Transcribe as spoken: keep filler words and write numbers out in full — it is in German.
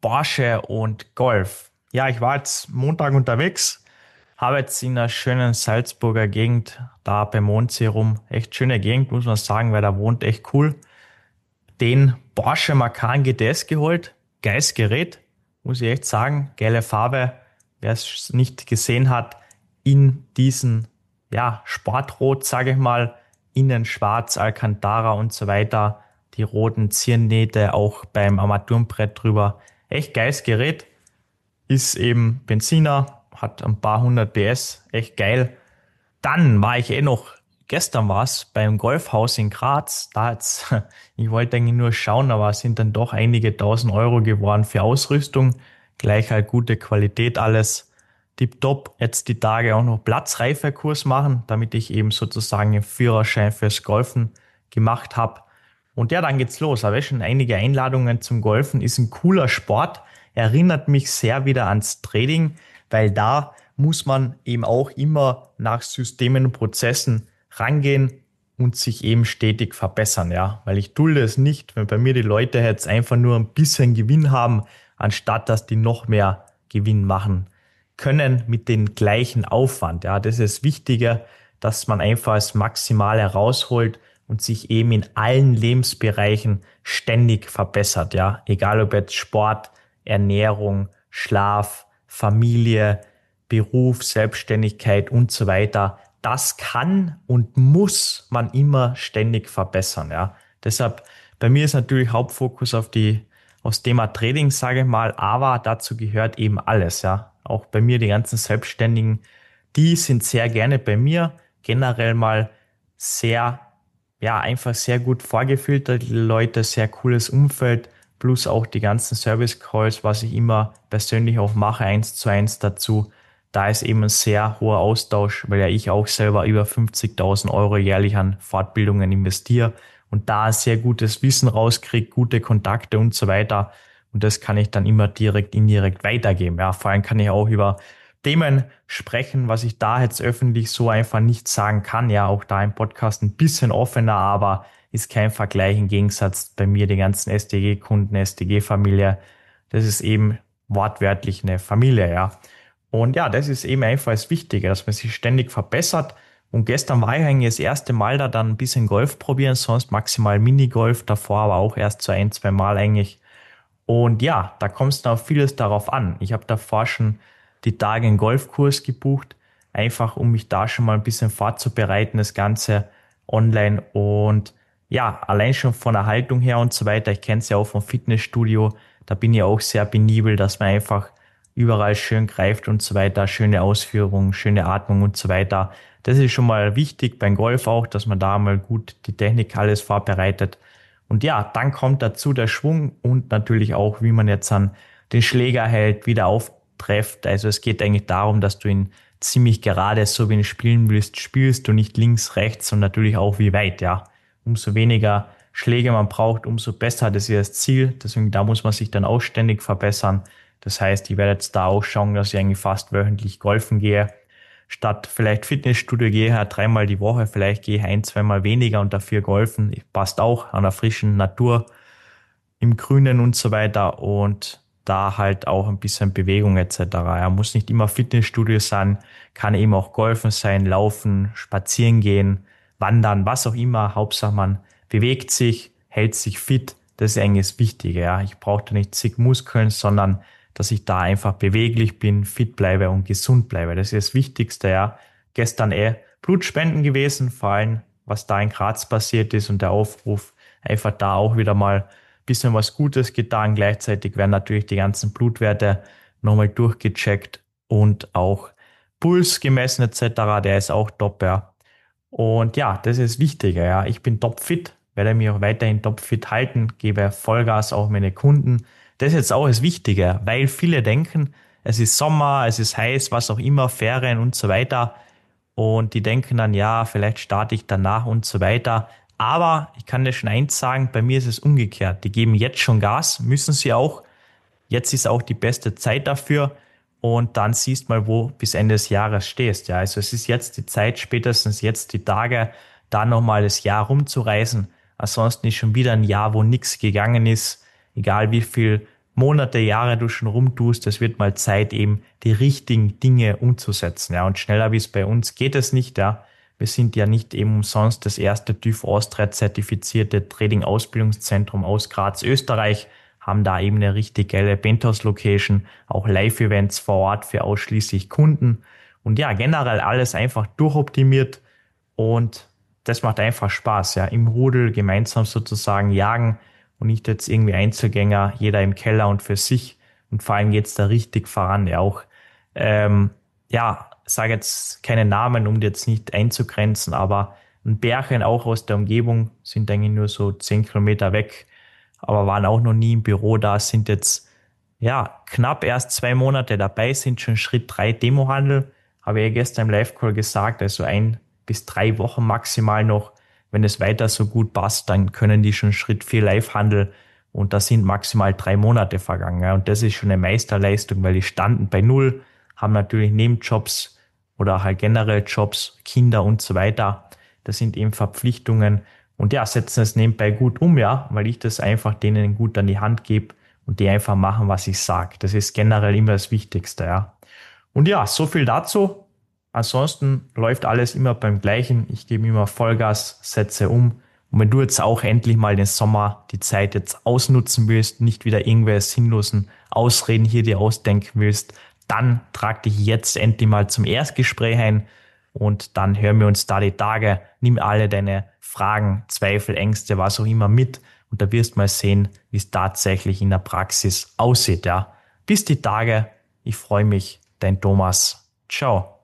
Porsche und Golf. Ja, ich war jetzt Montag unterwegs, habe jetzt in einer schönen Salzburger Gegend, da beim Mondsee rum, echt schöne Gegend, muss man sagen, weil da wohnt echt cool, den Porsche Macan G T S geholt. Geiles Gerät, muss ich echt sagen, geile Farbe. Wer es nicht gesehen hat, in diesen, ja, Sportrot, sage ich mal, innen schwarz, Alcantara und so weiter, die roten Ziernähte auch beim Armaturenbrett drüber. Echt geiles Gerät, ist eben Benziner, hat ein paar hundert P S, echt geil. Dann war ich eh noch, gestern war es beim Golfhaus in Graz, da hat's, ich wollte eigentlich nur schauen, aber es sind dann doch einige tausend Euro geworden für Ausrüstung, gleich halt gute Qualität alles, tipptopp. Jetzt die Tage auch noch Platzreifekurs machen, damit ich eben sozusagen den Führerschein fürs Golfen gemacht habe. Und ja, dann geht's los. Habe ich schon einige Einladungen zum Golfen. Ist ein cooler Sport. Erinnert mich sehr wieder ans Trading, weil da muss man eben auch immer nach Systemen und Prozessen rangehen und sich eben stetig verbessern, ja. Weil ich dulde es nicht, wenn bei mir die Leute jetzt einfach nur ein bisschen Gewinn haben, anstatt dass die noch mehr Gewinn machen können mit dem gleichen Aufwand, ja. Das ist wichtiger, dass man einfach das Maximale rausholt und sich eben in allen Lebensbereichen ständig verbessert, ja. Egal ob jetzt Sport, Ernährung, Schlaf, Familie, Beruf, Selbstständigkeit und so weiter. Das kann und muss man immer ständig verbessern, ja. Deshalb, bei mir ist natürlich Hauptfokus auf die, aufs Thema Trading, sage ich mal, aber dazu gehört eben alles, ja. Auch bei mir die ganzen Selbstständigen, die sind sehr gerne bei mir, generell mal sehr, ja, einfach sehr gut vorgefilterte Leute, sehr cooles Umfeld, plus auch die ganzen Service Calls, was ich immer persönlich auch mache, eins zu eins dazu. Da ist eben ein sehr hoher Austausch, weil ja ich auch selber über fünfzigtausend Euro jährlich an Fortbildungen investiere und da ein sehr gutes Wissen rauskriege, gute Kontakte und so weiter. Und das kann ich dann immer direkt, indirekt weitergeben. Ja, vor allem kann ich auch über Themen sprechen, was ich da jetzt öffentlich so einfach nicht sagen kann. Ja, auch da im Podcast ein bisschen offener, aber ist kein Vergleich im Gegensatz bei mir, die ganzen S D G-Kunden, S D G-Familie. Das ist eben wortwörtlich eine Familie, ja. Und ja, das ist eben einfach das Wichtige, dass man sich ständig verbessert. Und gestern war ich eigentlich das erste Mal da dann ein bisschen Golf probieren, sonst maximal Minigolf, davor aber auch erst so ein, zwei Mal eigentlich. Und ja, da kommt es dann auf vieles darauf an. Ich habe davor schon die Tage einen Golfkurs gebucht, einfach um mich da schon mal ein bisschen vorzubereiten, das Ganze online. Und ja, allein schon von der Haltung her und so weiter, ich kenne es ja auch vom Fitnessstudio, da bin ich auch sehr penibel, dass man einfach überall schön greift und so weiter, schöne Ausführung, schöne Atmung und so weiter. Das ist schon mal wichtig beim Golf auch, dass man da mal gut die Technik alles vorbereitet. Und ja, dann kommt dazu der Schwung und natürlich auch, wie man jetzt an den Schläger hält, wieder auftrefft. Also es geht eigentlich darum, dass du ihn ziemlich gerade, so wie du ihn spielen willst, spielst du nicht links, rechts und natürlich auch wie weit, ja. Umso weniger Schläge man braucht, umso besser. Das ist das Ziel. Deswegen, da muss man sich dann auch ständig verbessern. Das heißt, ich werde jetzt da auch schauen, dass ich eigentlich fast wöchentlich golfen gehe. Statt vielleicht Fitnessstudio gehe ich halt dreimal die Woche, vielleicht gehe ich ein, zweimal weniger und dafür golfen. Passt auch an der frischen Natur, im Grünen und so weiter und da halt auch ein bisschen Bewegung et cetera. Ja, muss nicht immer Fitnessstudio sein, kann eben auch Golfen sein, Laufen, Spazieren gehen, Wandern, was auch immer. Hauptsache man bewegt sich, hält sich fit. Das ist eigentlich das Wichtige. Ja, ich brauche da nicht zig Muskeln, sondern dass ich da einfach beweglich bin, fit bleibe und gesund bleibe. Das ist das Wichtigste, ja. Gestern eh Blutspenden gewesen, vor allem, was da in Graz passiert ist und der Aufruf, einfach da auch wieder mal ein bisschen was Gutes getan. Gleichzeitig werden natürlich die ganzen Blutwerte nochmal durchgecheckt und auch Puls gemessen et cetera. Der ist auch top, ja. Und ja, das ist wichtiger, ja. Ich bin topfit, werde mich auch weiterhin topfit halten, gebe Vollgas auch meine Kunden. Das ist jetzt auch das Wichtige, weil viele denken, es ist Sommer, es ist heiß, was auch immer, Ferien und so weiter. Und die denken dann, ja, vielleicht starte ich danach und so weiter. Aber ich kann dir schon eins sagen, bei mir ist es umgekehrt. Die geben jetzt schon Gas, müssen sie auch. Jetzt ist auch die beste Zeit dafür. Und dann siehst mal, wo bis Ende des Jahres stehst. Ja, also es ist jetzt die Zeit, spätestens jetzt die Tage, da nochmal das Jahr rumzureisen. Ansonsten ist schon wieder ein Jahr, wo nichts gegangen ist. Egal wie viel Monate, Jahre du schon rumtust, es wird mal Zeit eben die richtigen Dinge umzusetzen. Ja, und schneller wie es bei uns geht es nicht. Ja, wir sind ja nicht eben umsonst das erste TÜV Austria zertifizierte Trading-Ausbildungszentrum aus Graz, Österreich, haben da eben eine richtig geile Penthouse-Location, auch Live-Events vor Ort für ausschließlich Kunden und ja, generell alles einfach durchoptimiert und das macht einfach Spaß, ja, im Rudel gemeinsam sozusagen jagen und nicht jetzt irgendwie Einzelgänger, jeder im Keller und für sich und vor allem geht's da richtig voran, ja auch, ähm, ja, sage jetzt keine Namen, um die jetzt nicht einzugrenzen, aber ein Bärchen auch aus der Umgebung sind eigentlich nur so zehn Kilometer weg, aber waren auch noch nie im Büro da, sind jetzt ja knapp erst zwei Monate dabei, sind schon Schritt drei Demohandel, habe ich ja gestern im Live-Call gesagt, also ein bis drei Wochen maximal noch. Wenn es weiter so gut passt, dann können die schon Schritt vier Live-Handel und da sind maximal drei Monate vergangen. Ja. Und das ist schon eine Meisterleistung, weil die standen bei null, haben natürlich Nebenjobs oder halt generell Jobs, Kinder und so weiter. Das sind eben Verpflichtungen und ja, setzen es nebenbei gut um, ja, weil ich das einfach denen gut an die Hand gebe und die einfach machen, was ich sage. Das ist generell immer das Wichtigste, ja. Und ja, so viel dazu. Ansonsten läuft alles immer beim Gleichen. Ich gebe immer Vollgas, setze um. Und wenn du jetzt auch endlich mal den Sommer, die Zeit jetzt ausnutzen willst, nicht wieder irgendwelche sinnlosen Ausreden hier dir ausdenken willst, dann trag dich jetzt endlich mal zum Erstgespräch ein und dann hören wir uns da die Tage. Nimm alle deine Fragen, Zweifel, Ängste, was auch immer mit und da wirst du mal sehen, wie es tatsächlich in der Praxis aussieht. Ja. Bis die Tage. Ich freue mich. Dein Thomas. Ciao.